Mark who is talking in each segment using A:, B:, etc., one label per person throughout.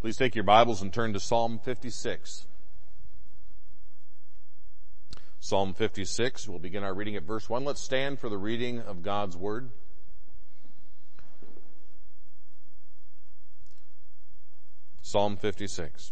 A: Please take your Bibles and turn to Psalm 56. Psalm 56, we'll begin our reading at verse 1. Let's stand for the reading of God's Word. Psalm 56.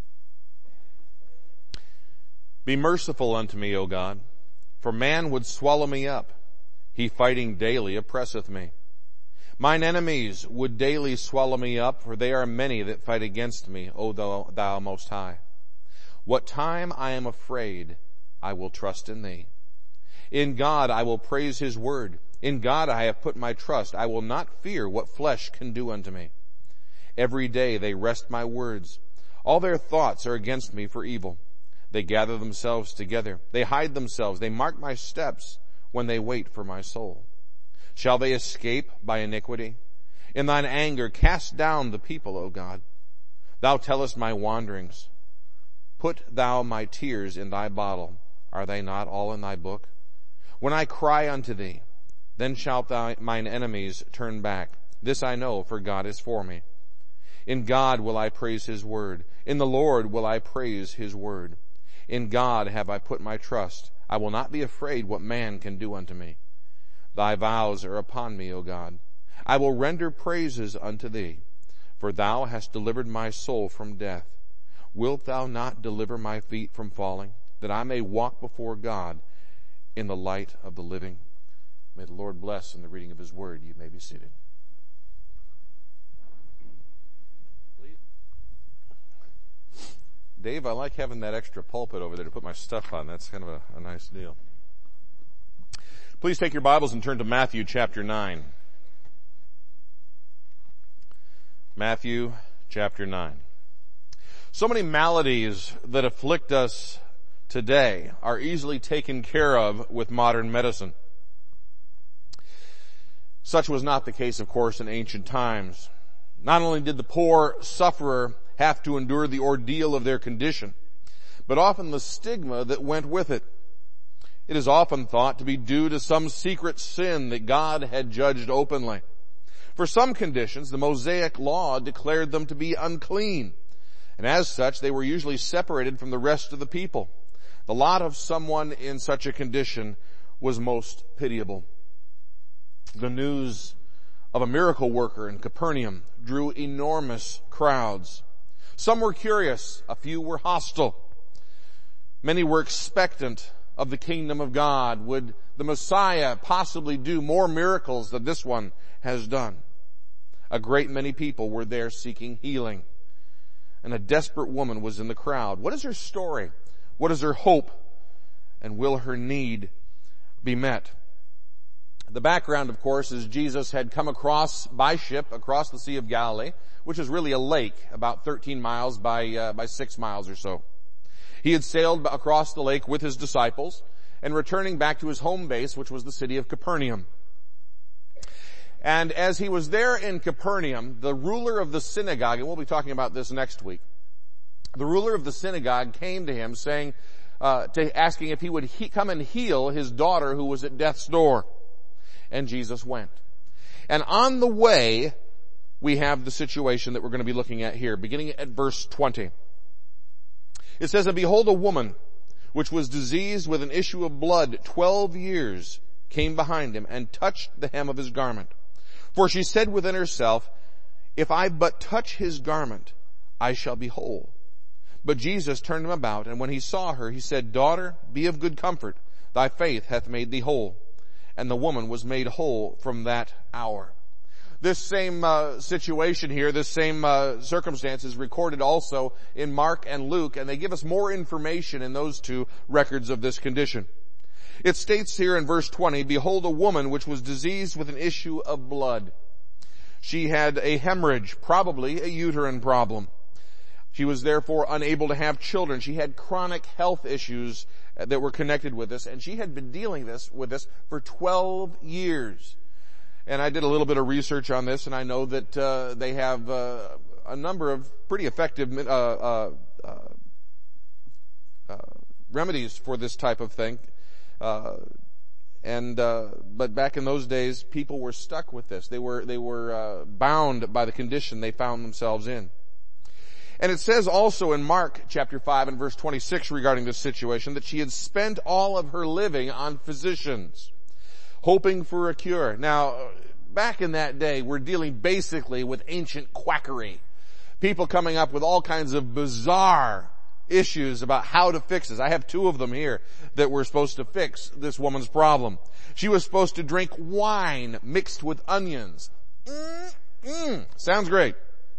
A: Be merciful unto me, O God, for man would swallow me up. He fighting daily oppresseth me. Mine enemies would daily swallow me up, for they are many that fight against me, O thou Most High. What time I am afraid, I will trust in thee. In God I will praise his word. In God I have put my trust. I will not fear what flesh can do unto me. Every day they wrest my words. All their thoughts are against me for evil. They gather themselves together. They hide themselves. They mark my steps when they wait for my soul. Shall they escape by iniquity? In thine anger cast down the people, O God. Thou tellest my wanderings. Put thou my tears in thy bottle. Are they not all in thy book? When I cry unto thee, then shalt mine enemies turn back. This I know, for God is for me. In God will I praise his word. In the Lord will I praise his word. In God have I put my trust. I will not be afraid what man can do unto me. Thy vows are upon me, O God. I will render praises unto thee, for thou hast delivered my soul from death. Wilt thou not deliver my feet from falling, that I may walk before God in the light of the living? May the Lord bless in the reading of his word. You may be seated. Dave, I like having that extra pulpit over there to put my stuff on. That's kind of a nice deal. Please take your Bibles and turn to Matthew chapter 9. Matthew chapter 9. So many maladies that afflict us today are easily taken care of with modern medicine. Such was not the case, of course, in ancient times. Not only did the poor sufferer have to endure the ordeal of their condition, but often the stigma that went with it. It is often thought to be due to some secret sin that God had judged openly. For some conditions, the Mosaic law declared them to be unclean, and as such, they were usually separated from the rest of the people. The lot of someone in such a condition was most pitiable. The news of a miracle worker in Capernaum drew enormous crowds. Some were curious, a few were hostile. Many were expectant of the kingdom of God. Would the Messiah possibly do more miracles than this one has done? A great many people were there seeking healing. And a desperate woman was in the crowd. What is her story? What is her hope? And will her need be met? The background, of course, is Jesus had come across by ship across the Sea of Galilee, which is really a lake about 13 miles by 6 miles or so. He had sailed across the lake with his disciples and returning back to his home base, which was the city of Capernaum. And as he was there in Capernaum, the ruler of the synagogue, and we'll be talking about this next week, the ruler of the synagogue came to him saying, asking if he would come and heal his daughter who was at death's door. And Jesus went. And on the way, we have the situation that we're going to be looking at here, beginning at verse 20. It says, And behold, a woman which was diseased with an issue of blood 12 years came behind him and touched the hem of his garment. For she said within herself, If I but touch his garment, I shall be whole. But Jesus turned him about, and when he saw her, he said, Daughter, be of good comfort. Thy faith hath made thee whole. And the woman was made whole from that hour. This same situation here, this same circumstance is recorded also in Mark and Luke, and they give us more information in those two records of this condition. It states here in verse 20, Behold, a woman which was diseased with an issue of blood. She had a hemorrhage, probably a uterine problem. She was therefore unable to have children. She had chronic health issues that were connected with this, and she had been dealing with this for 12 years. And I did a little bit of research on this, and I know that they have a number of pretty effective remedies for this type of thing. But back in those days, people were stuck with this. They were bound by the condition they found themselves in. And it says also in Mark chapter 5 and verse 26 regarding this situation that she had spent all of her living on physicians, hoping for a cure. Now, back in that day, we're dealing basically with ancient quackery. People coming up with all kinds of bizarre issues about how to fix this. I have two of them here that were supposed to fix this woman's problem. She was supposed to drink wine mixed with onions. Sounds great.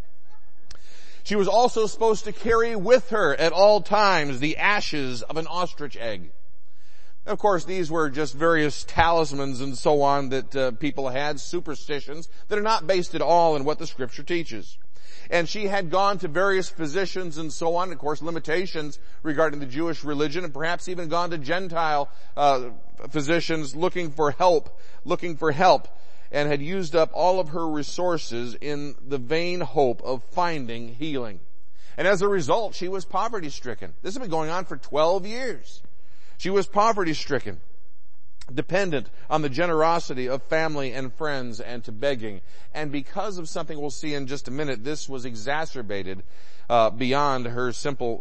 A: She was also supposed to carry with her at all times the ashes of an ostrich egg. Of course, these were just various talismans and so on that people had, superstitions that are not based at all in what the Scripture teaches. And she had gone to various physicians and so on, of course, limitations regarding the Jewish religion, and perhaps even gone to Gentile physicians looking for help, and had used up all of her resources in the vain hope of finding healing. And as a result, she was poverty-stricken. This had been going on for 12 years. She was poverty-stricken, dependent on the generosity of family and friends and to begging. And because of something we'll see in just a minute, this was exacerbated beyond her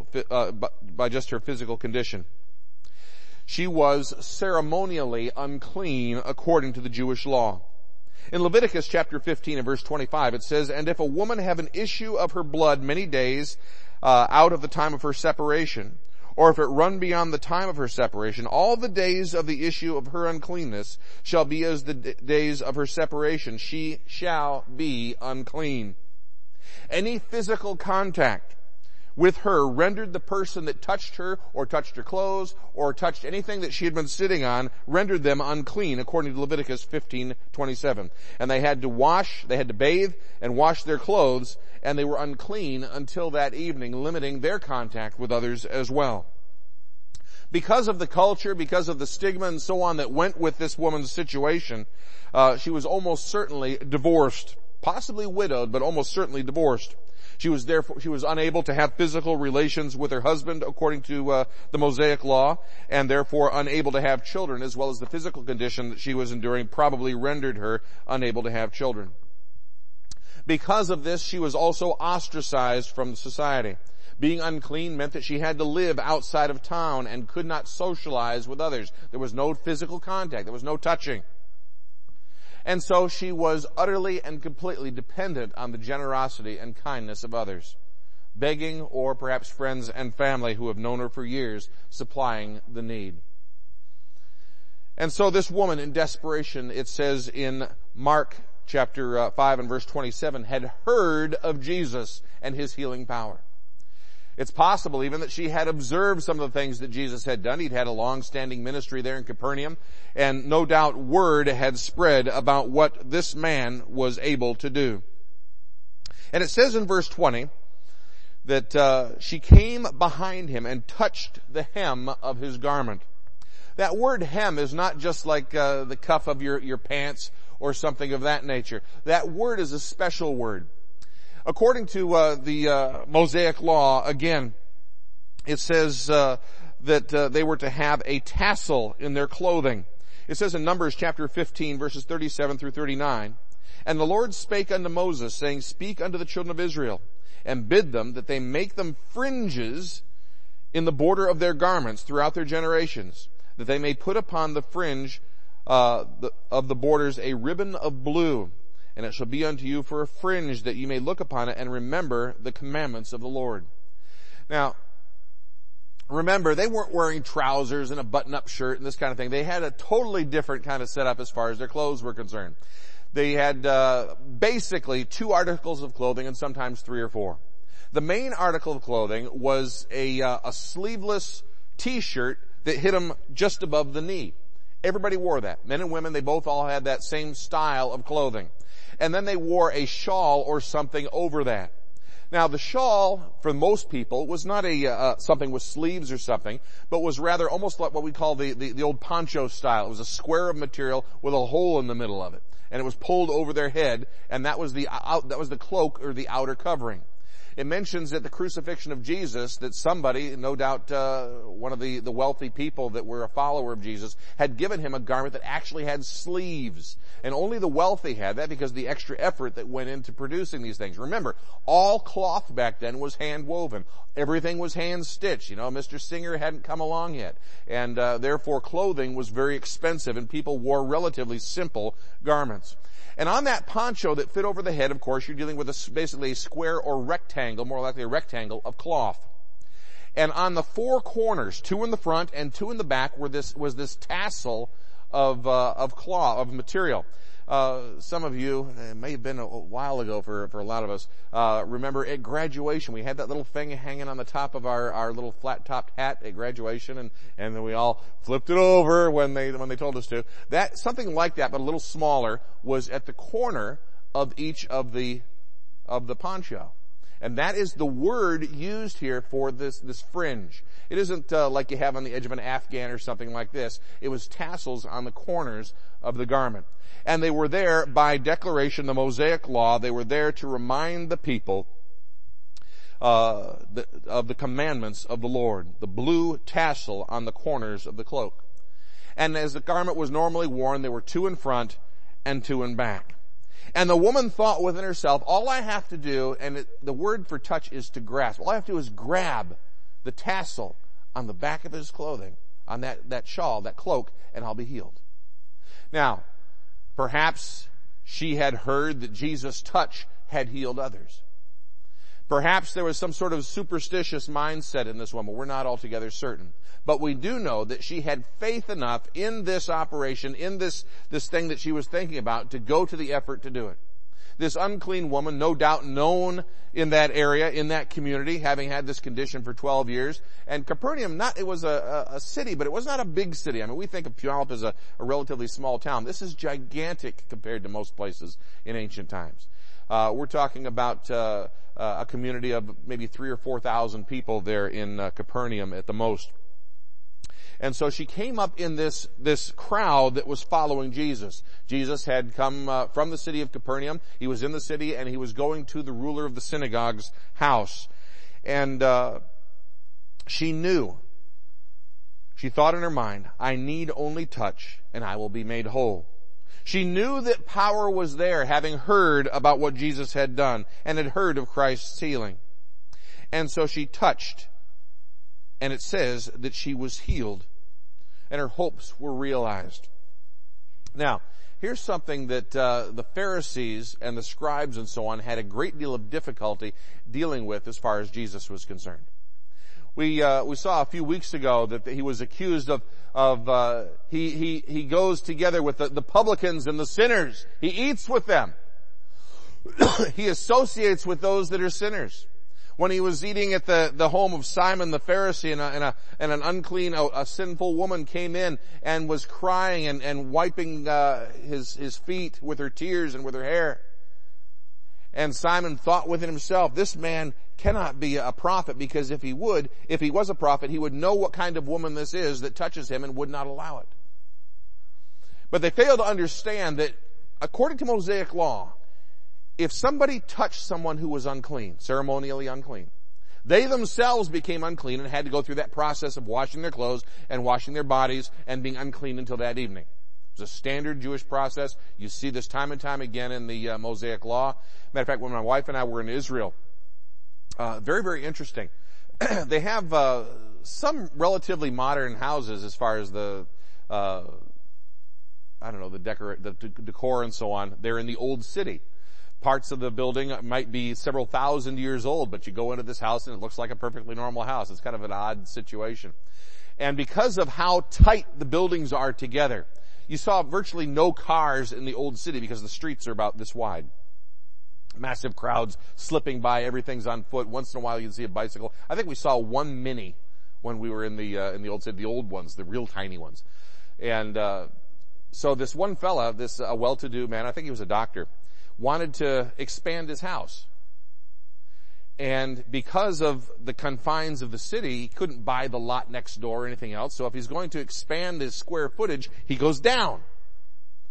A: by just her physical condition. She was ceremonially unclean according to the Jewish law. In Leviticus chapter 15 and verse 25 it says, "And if a woman have an issue of her blood many days out of the time of her separation, or if it run beyond the time of her separation, all the days of the issue of her uncleanness shall be as the days of her separation. She shall be unclean." Any physical contact with her rendered the person that touched her or touched her clothes or touched anything that she had been sitting on, rendered them unclean according to Leviticus 15:27. And they had to bathe and wash their clothes, and they were unclean until that evening, limiting their contact with others as well. Because of the culture, because of the stigma and so on that went with this woman's situation, she was almost certainly divorced, possibly widowed, but almost certainly divorced. She was unable to have physical relations with her husband according to the Mosaic law, and therefore unable to have children, as well as the physical condition that she was enduring probably rendered her unable to have children. Because of this, she was also ostracized from society. Being unclean meant that she had to live outside of town and could not socialize with others. There was no physical contact. There was no touching. And so she was utterly and completely dependent on the generosity and kindness of others, begging or perhaps friends and family who have known her for years supplying the need. And so this woman in desperation, it says in Mark chapter 5 and verse 27, had heard of Jesus and his healing power. It's possible even that she had observed some of the things that Jesus had done. He'd had a long-standing ministry there in Capernaum, and no doubt word had spread about what this man was able to do. And it says in verse 20 that she came behind him and touched the hem of his garment. That word hem is not just like the cuff of your pants or something of that nature. That word is a special word. According to the Mosaic law, again, it says that they were to have a tassel in their clothing. It says in Numbers chapter 15, verses 37 through 39, "And the Lord spake unto Moses, saying, Speak unto the children of Israel, and bid them that they make them fringes in the border of their garments throughout their generations, that they may put upon the fringe of the borders a ribbon of blue. And it shall be unto you for a fringe, that you may look upon it and remember the commandments of the Lord." Now, remember, they weren't wearing trousers and a button-up shirt and this kind of thing. They had a totally different kind of setup as far as their clothes were concerned. They had basically 2 articles of clothing and sometimes 3 or 4. The main article of clothing was a sleeveless T-shirt that hit them just above the knee. Everybody wore that. Men and women, they both all had that same style of clothing. And then they wore a shawl or something over that. Now the shawl, for most people, was not something with sleeves or something, but was rather almost like what we call the old poncho style. It was a square of material with a hole in the middle of it. And it was pulled over their head, and that was the cloak or the outer covering. It mentions at the crucifixion of Jesus that somebody, no doubt one of the wealthy people that were a follower of Jesus, had given him a garment that actually had sleeves. And only the wealthy had that because of the extra effort that went into producing these things. Remember, all cloth back then was hand woven. Everything was hand stitched. Mr. Singer hadn't come along yet. And therefore clothing was very expensive and people wore relatively simple garments. And on that poncho that fit over the head, of course, you're dealing with basically a square or rectangle, more likely a rectangle of cloth. And on the four corners, 2 in the front and 2 in the back, was this tassel of cloth, of material. Some of you, it may have been a while ago for a lot of us, remember at graduation, we had that little thing hanging on the top of our little flat-topped hat at graduation, and then we all flipped it over when they told us to. That, something like that, but a little smaller, was at the corner of each of the poncho. And that is the word used here for this fringe. It isn't like you have on the edge of an Afghan or something like this. It was tassels on the corners of the garment. And they were there by declaration, the Mosaic Law. They were there to remind the people of the commandments of the Lord. The blue tassel on the corners of the cloak. And as the garment was normally worn, there were 2 in front and 2 in back. And the woman thought within herself, all I have to do, and the word for touch is to grasp, all I have to do is grab the tassel on the back of his clothing, on that shawl, that cloak, and I'll be healed. Now, perhaps she had heard that Jesus' touch had healed others. Perhaps there was some sort of superstitious mindset in this woman. We're not altogether certain. But we do know that she had faith enough in this operation, in this thing that she was thinking about, to go to the effort to do it. This unclean woman, no doubt known in that area, in that community, having had this condition for 12 years. And Capernaum, it was a city, but it was not a big city. I mean, we think of Puyallup as a relatively small town. This is gigantic compared to most places in ancient times. We're talking about a community of maybe 3,000 or 4,000 people there in Capernaum at the most. And so she came up in this crowd that was following Jesus. Jesus had come from the city of Capernaum. He was in the city and he was going to the ruler of the synagogue's house. And she knew. She thought in her mind, I need only touch and I will be made whole. She knew that power was there, having heard about what Jesus had done and had heard of Christ's healing. And so she touched. And it says that she was healed and her hopes were realized. Now, here's something that the Pharisees and the scribes and so on had a great deal of difficulty dealing with as far as Jesus was concerned. We saw a few weeks ago that he was accused of he goes together with the publicans and the sinners. He eats with them. He associates with those that are sinners. When he was eating at the home of Simon the Pharisee and an unclean, a sinful woman came in and was crying and wiping his feet with her tears and with her hair. And Simon thought within himself, this man cannot be a prophet, because if he was a prophet, he would know what kind of woman this is that touches him and would not allow it. But they failed to understand that according to Mosaic law, if somebody touched someone who was unclean, ceremonially unclean, they themselves became unclean and had to go through that process of washing their clothes and washing their bodies and being unclean until that evening. It was a standard Jewish process. You see this time and time again in the Mosaic law. Matter of fact, when my wife and I were in Israel, very, very interesting. They have some relatively modern houses as far as the decor and so on. They're in the old city. Parts of the building might be several thousand years old, but you go into this house and it looks like a perfectly normal house. It's kind of an odd situation. And because of how tight the buildings are together, you saw virtually no cars in the old city because the streets are about this wide. Massive crowds slipping by, everything's on foot. Once in a while you can see a bicycle. I think we saw one Mini when we were in the old city, the old ones, the real tiny ones. And so this one fella, a well-to-do man, I think he was a doctor, wanted to expand his house. And because of the confines of the city, he couldn't buy the lot next door or anything else. So if he's going to expand his square footage, he goes down.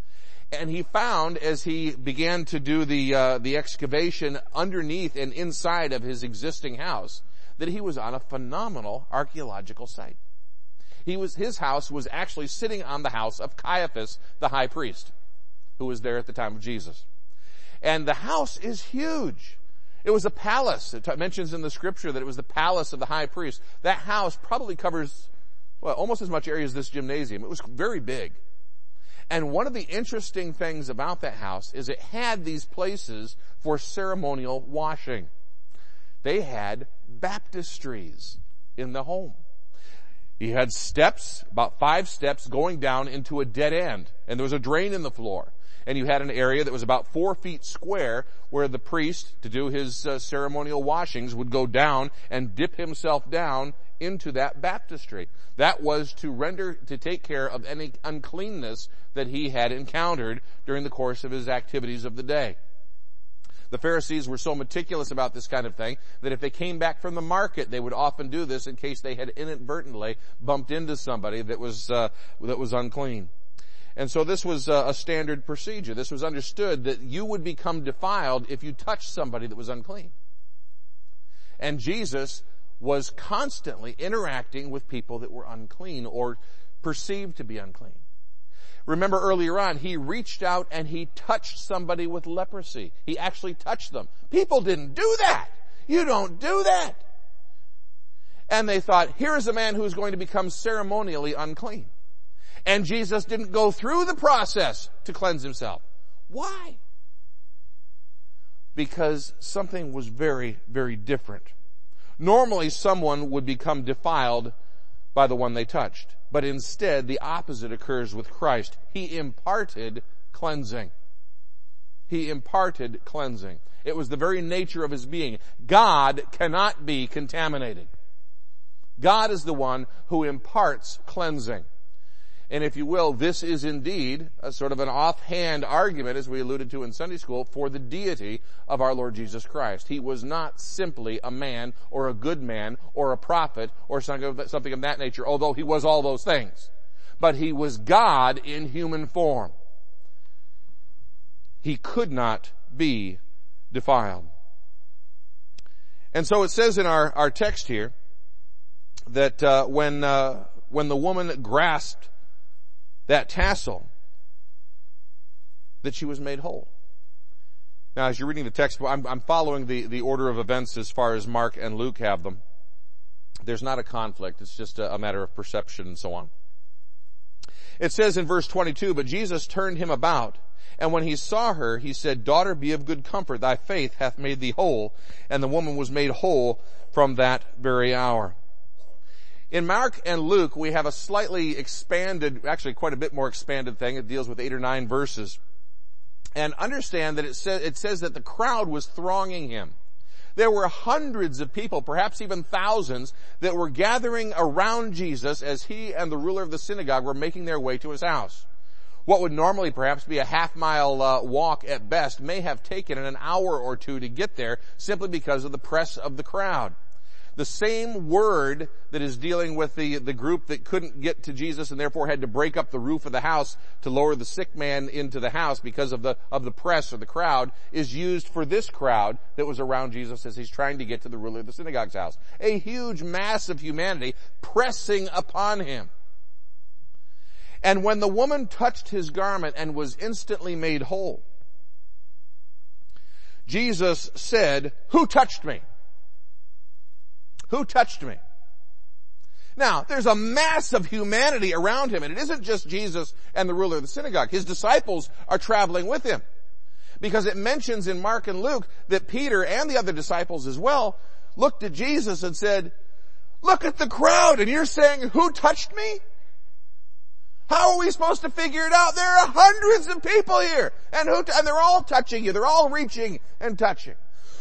A: And he found, as he began to do the excavation underneath and inside of his existing house, that he was on a phenomenal archaeological site. His house was actually sitting on the house of Caiaphas, the high priest, who was there at the time of Jesus. And the house is huge. It was a palace. It mentions in the scripture that it was the palace of the high priest. That house probably covers, almost as much area as this gymnasium. It was very big. And one of the interesting things about that house is it had these places for ceremonial washing. They had baptistries in the home. He had steps, about 5 steps, going down into a dead end. And there was a drain in the floor. And you had an area that was about 4 feet square where the priest, to do his ceremonial washings, would go down and dip himself down into that baptistry. That was to take care of any uncleanness that he had encountered during the course of his activities of the day. The Pharisees were so meticulous about this kind of thing that if they came back from the market, they would often do this in case they had inadvertently bumped into somebody that was unclean. And so this was a standard procedure. This was understood that you would become defiled if you touched somebody that was unclean. And Jesus was constantly interacting with people that were unclean or perceived to be unclean. Remember earlier on, he reached out and he touched somebody with leprosy. He actually touched them. People didn't do that. You don't do that. And they thought, here is a man who is going to become ceremonially unclean. And Jesus didn't go through the process to cleanse himself. Why? Because something was very, very different. Normally someone would become defiled by the one they touched. But instead, the opposite occurs with Christ. He imparted cleansing. He imparted cleansing. It was the very nature of his being. God cannot be contaminated. God is the one who imparts cleansing. And if you will, this is indeed a sort of an offhand argument, as we alluded to in Sunday school, for the deity of our Lord Jesus Christ. He was not simply a man or a good man or a prophet or something of that nature, although he was all those things. But he was God in human form. He could not be defiled. And so it says in our text here that when the woman grasped that tassel, that she was made whole. Now, as you're reading the text, I'm following the order of events as far as Mark and Luke have them. There's not a conflict. It's just a matter of perception and so on. It says in verse 22, but Jesus turned him about, and when he saw her, he said, daughter, be of good comfort. Thy faith hath made thee whole. And the woman was made whole from that very hour. In Mark and Luke, we have a slightly expanded, actually quite a bit more expanded thing. It deals with 8 or 9 verses. And understand that it says that the crowd was thronging him. There were hundreds of people, perhaps even thousands, that were gathering around Jesus as he and the ruler of the synagogue were making their way to his house. What would normally perhaps be a half-mile walk at best may have taken an hour or two to get there simply because of the press of the crowd. The same word that is dealing with the group that couldn't get to Jesus and therefore had to break up the roof of the house to lower the sick man into the house because of the press or the crowd is used for this crowd that was around Jesus as he's trying to get to the ruler of the synagogue's house. A huge mass of humanity pressing upon him. And when the woman touched his garment and was instantly made whole, Jesus said, who touched me? Who touched me? Now, there's a mass of humanity around him, and it isn't just Jesus and the ruler of the synagogue. His disciples are traveling with him. Because it mentions in Mark and Luke that Peter and the other disciples as well looked at Jesus and said, look at the crowd, and you're saying, who touched me? How are we supposed to figure it out? There are hundreds of people here, and they're all touching you. They're all reaching and touching.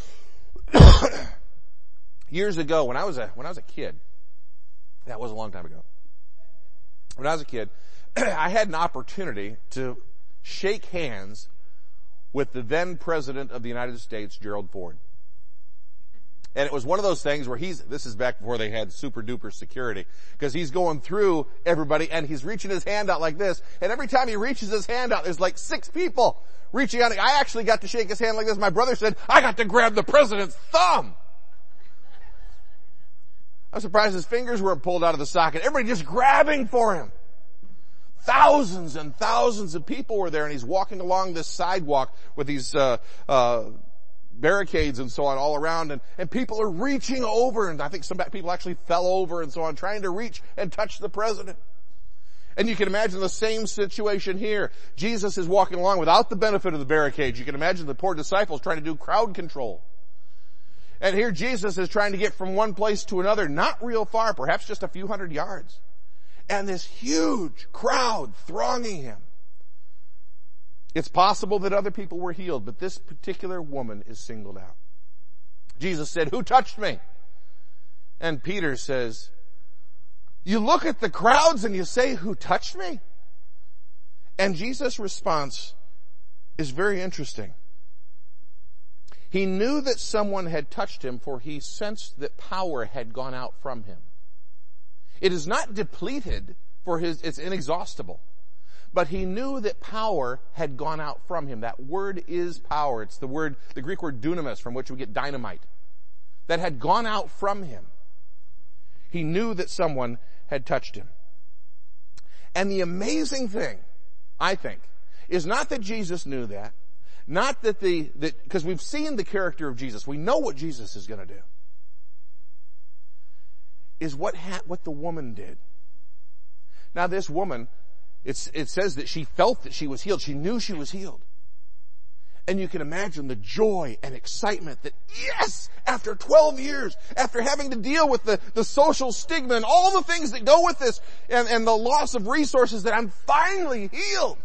A: Years ago, when I was a kid, that was a long time ago. When I was a kid, I had an opportunity to shake hands with the then President of the United States, Gerald Ford. And it was one of those things where this is back before they had super duper security, because he's going through everybody and he's reaching his hand out like this, and every time he reaches his hand out, there's like 6 people reaching out. I actually got to shake his hand like this. My brother said, I got to grab the president's thumb. I'm surprised his fingers weren't pulled out of the socket. Everybody just grabbing for him. Thousands and thousands of people were there, and he's walking along this sidewalk with these barricades and so on all around, and people are reaching over, and I think some people actually fell over and so on, trying to reach and touch the president. And you can imagine the same situation here. Jesus is walking along without the benefit of the barricades. You can imagine the poor disciples trying to do crowd control. And here Jesus is trying to get from one place to another, not real far, perhaps just a few hundred yards. And this huge crowd thronging him. It's possible that other people were healed, but this particular woman is singled out. Jesus said, "Who touched me?" And Peter says, "You look at the crowds and you say, 'Who touched me?'" And Jesus' response is very interesting. He knew that someone had touched him, for he sensed that power had gone out from him. It is not depleted, for it's inexhaustible. But he knew that power had gone out from him. That word is power. It's the Greek word dunamis, from which we get dynamite. That had gone out from him. He knew that someone had touched him. And the amazing thing, I think, is not that Jesus knew that, not that because we've seen the character of Jesus, we know what Jesus is going to do, is what the woman did. Now this woman, it says that she felt that she was healed. She knew she was healed. And you can imagine the joy and excitement that, yes, after 12 years, after having to deal with the social stigma and all the things that go with this, and the loss of resources, that I'm finally healed.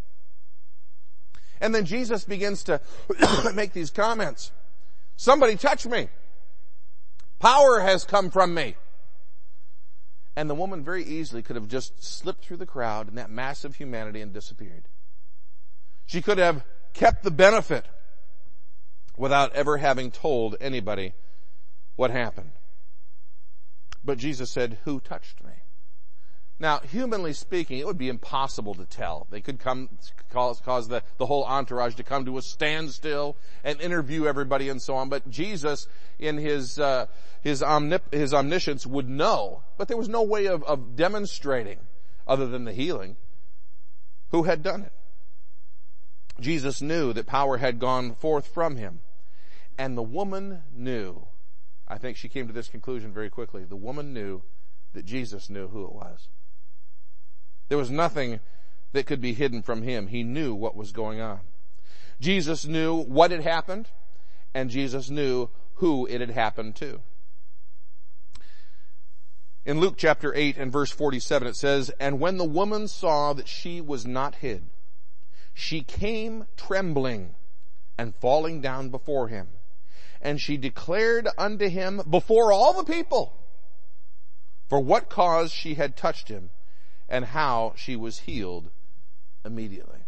A: And then Jesus begins to make these comments. Somebody touched me. Power has come from me. And the woman very easily could have just slipped through the crowd and that mass of humanity and disappeared. She could have kept the benefit without ever having told anybody what happened. But Jesus said, "Who touched me?" Now, humanly speaking, it would be impossible to tell. They could cause the whole entourage to come to a standstill and interview everybody and so on. But Jesus, in his omniscience, would know. But there was no way of demonstrating, other than the healing, who had done it. Jesus knew that power had gone forth from him. And the woman knew. I think she came to this conclusion very quickly. The woman knew that Jesus knew who it was. There was nothing that could be hidden from him. He knew what was going on. Jesus knew what had happened, and Jesus knew who it had happened to. In Luke chapter 8 and verse 47 it says, "And when the woman saw that she was not hid, she came trembling and falling down before him. And she declared unto him before all the people for what cause she had touched him, and how she was healed immediately."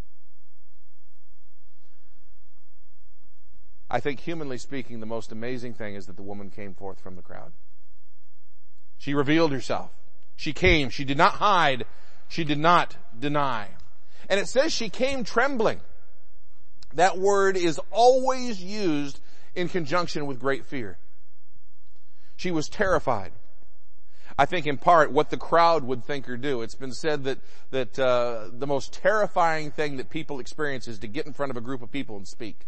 A: I think, humanly speaking, the most amazing thing is that the woman came forth from the crowd. She revealed herself. She came. She did not hide. She did not deny. And it says she came trembling. That word is always used in conjunction with great fear. She was terrified. I think in part what the crowd would think or do. It's been said that the most terrifying thing that people experience is to get in front of a group of people and speak.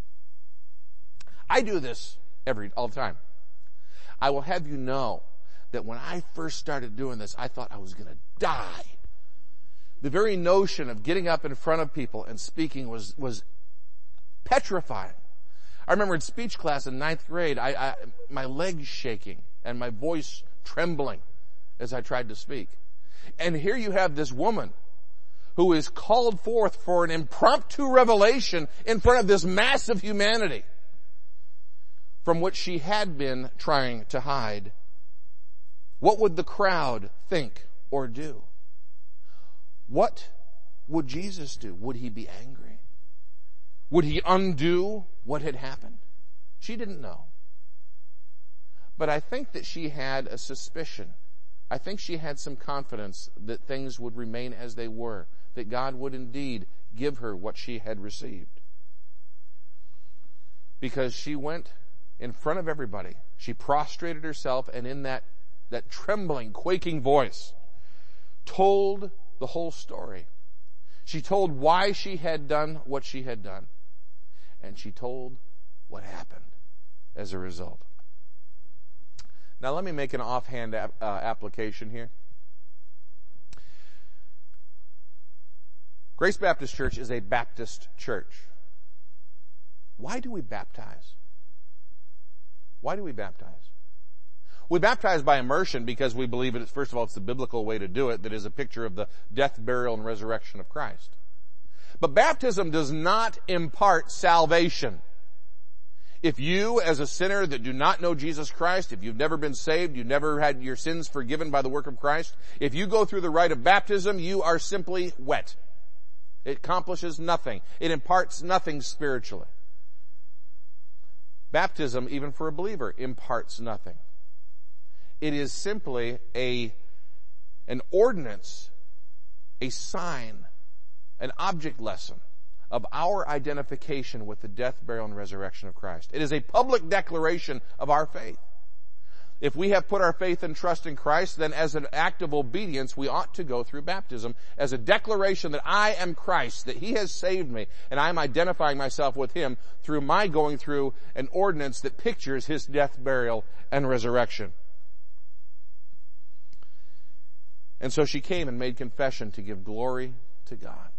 A: I do this all the time. I will have you know that when I first started doing this, I thought I was going to die. The very notion of getting up in front of people and speaking was petrifying. I remember in speech class in 9th grade, my legs shaking and my voice trembling as I tried to speak. And here you have this woman who is called forth for an impromptu revelation in front of this mass of humanity from which she had been trying to hide. What would the crowd think or do? What would Jesus do? Would he be angry? Would he undo what had happened? She didn't know. But I think that she had a suspicion. I think she had some confidence that things would remain as they were, that God would indeed give her what she had received. Because she went in front of everybody. She prostrated herself, and in that trembling, quaking voice, told the whole story. She told why she had done what she had done. And she told what happened as a result. Now let me make an offhand application here. Grace Baptist Church is a Baptist church. Why do we baptize? Why do we baptize? We baptize by immersion because we believe it. First of all, it's the biblical way to do it, that is a picture of the death, burial, and resurrection of Christ. But baptism does not impart salvation. If you, as a sinner that do not know Jesus Christ, if you've never been saved, you've never had your sins forgiven by the work of Christ, if you go through the rite of baptism, you are simply wet. It accomplishes nothing. It imparts nothing spiritually. Baptism, even for a believer, imparts nothing. It is simply an ordinance, a sign, an object lesson of our identification with the death, burial, and resurrection of Christ. It is a public declaration of our faith. If we have put our faith and trust in Christ, then as an act of obedience, we ought to go through baptism as a declaration that I am Christ, that He has saved me, and I am identifying myself with Him through my going through an ordinance that pictures His death, burial, and resurrection. And so she came and made confession to give glory to God.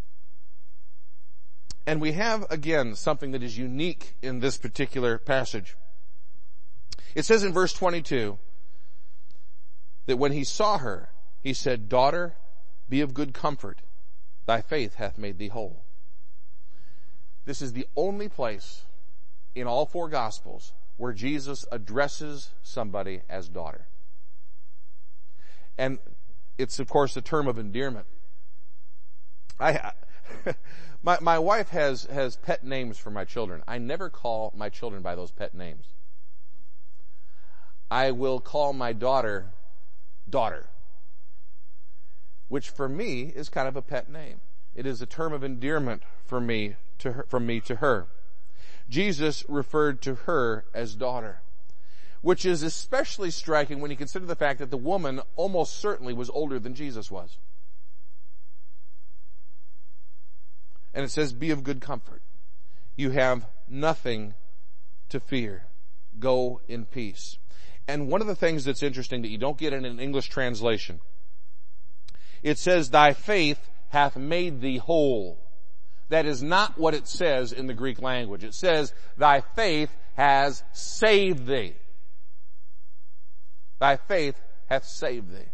A: And we have, again, something that is unique in this particular passage. It says in verse 22 that when he saw her, he said, "Daughter, be of good comfort. Thy faith hath made thee whole." This is the only place in all four Gospels where Jesus addresses somebody as daughter. And it's, of course, a term of endearment. My wife has pet names for my children. I never call my children by those pet names. I will call my daughter, which for me is kind of a pet name. It is a term of endearment from me to her. Jesus referred to her as daughter, which is especially striking when you consider the fact that the woman almost certainly was older than Jesus was. And it says, "Be of good comfort. You have nothing to fear. Go in peace." And one of the things that's interesting that you don't get in an English translation, it says, "Thy faith hath made thee whole." That is not what it says in the Greek language. It says, "Thy faith has saved thee." Thy faith hath saved thee.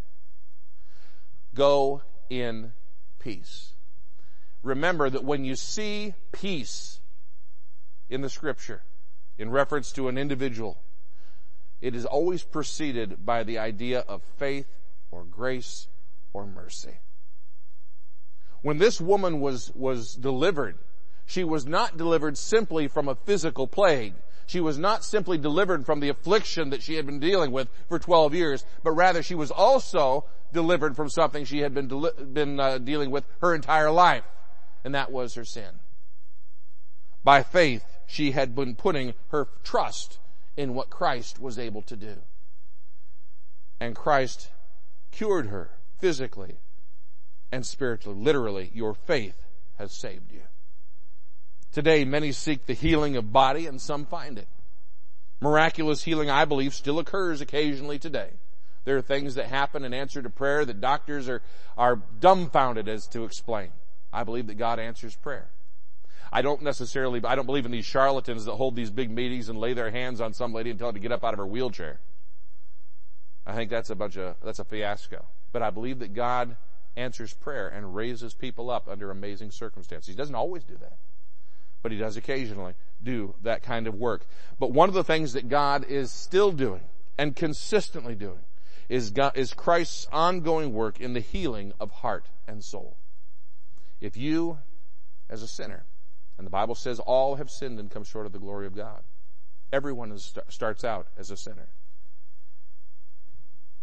A: Go in peace. Remember that when you see peace in the Scripture, in reference to an individual, it is always preceded by the idea of faith or grace or mercy. When this woman was delivered, she was not delivered simply from a physical plague. She was not simply delivered from the affliction that she had been dealing with for 12 years, but rather she was also delivered from something she had been dealing with her entire life, and that was her sin. By faith, she had been putting her trust in what Christ was able to do. And Christ cured her physically and spiritually. Literally, your faith has saved you. Today, many seek the healing of body and some find it. Miraculous healing, I believe, still occurs occasionally today. There are things that happen in answer to prayer that doctors are dumbfounded as to explain. I believe that God answers prayer. I don't believe in these charlatans that hold these big meetings and lay their hands on some lady and tell her to get up out of her wheelchair. I think that's a fiasco. But I believe that God answers prayer and raises people up under amazing circumstances. He doesn't always do that, but He does occasionally do that kind of work. But one of the things that God is still doing and consistently doing is Christ's ongoing work in the healing of heart and soul. If you, as a sinner, and the Bible says all have sinned and come short of the glory of God. Everyone starts out as a sinner.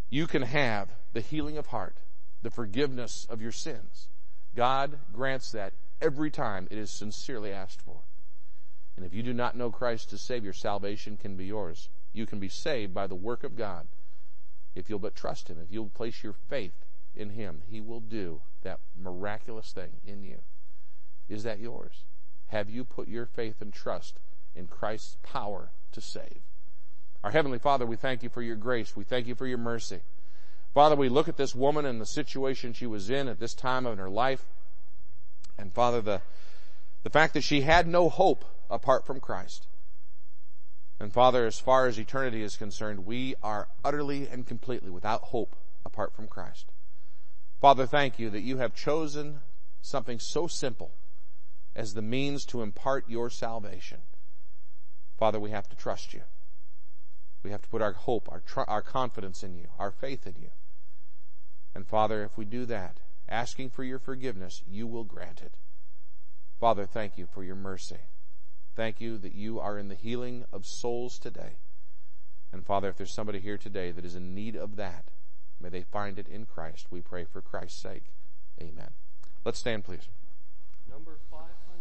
A: you can have the healing of heart, the forgiveness of your sins. God grants that every time it is sincerely asked for. And if you do not know Christ as Savior, salvation can be yours. You can be saved by the work of God. If you'll but trust Him, if you'll place your faith in Him, He will do that miraculous thing in you. Is that yours? Have you put your faith and trust in Christ's power to save? Our Heavenly Father, we thank You for Your grace. We thank You for Your mercy. Father, we look at this woman and the situation she was in at this time of her life. And Father, the fact that she had no hope apart from Christ. And Father, as far as eternity is concerned, we are utterly and completely without hope apart from Christ. Father, thank You that You have chosen something so simple as the means to impart Your salvation. Father, we have to trust You. We have to put our hope, our confidence in You, our faith in You. And Father, if we do that, asking for Your forgiveness, You will grant it. Father, thank You for Your mercy. Thank You that You are in the healing of souls today. And Father, if there's somebody here today that is in need of that, may they find it in Christ. We pray for Christ's sake. Amen. Let's stand, please.
B: Number 500.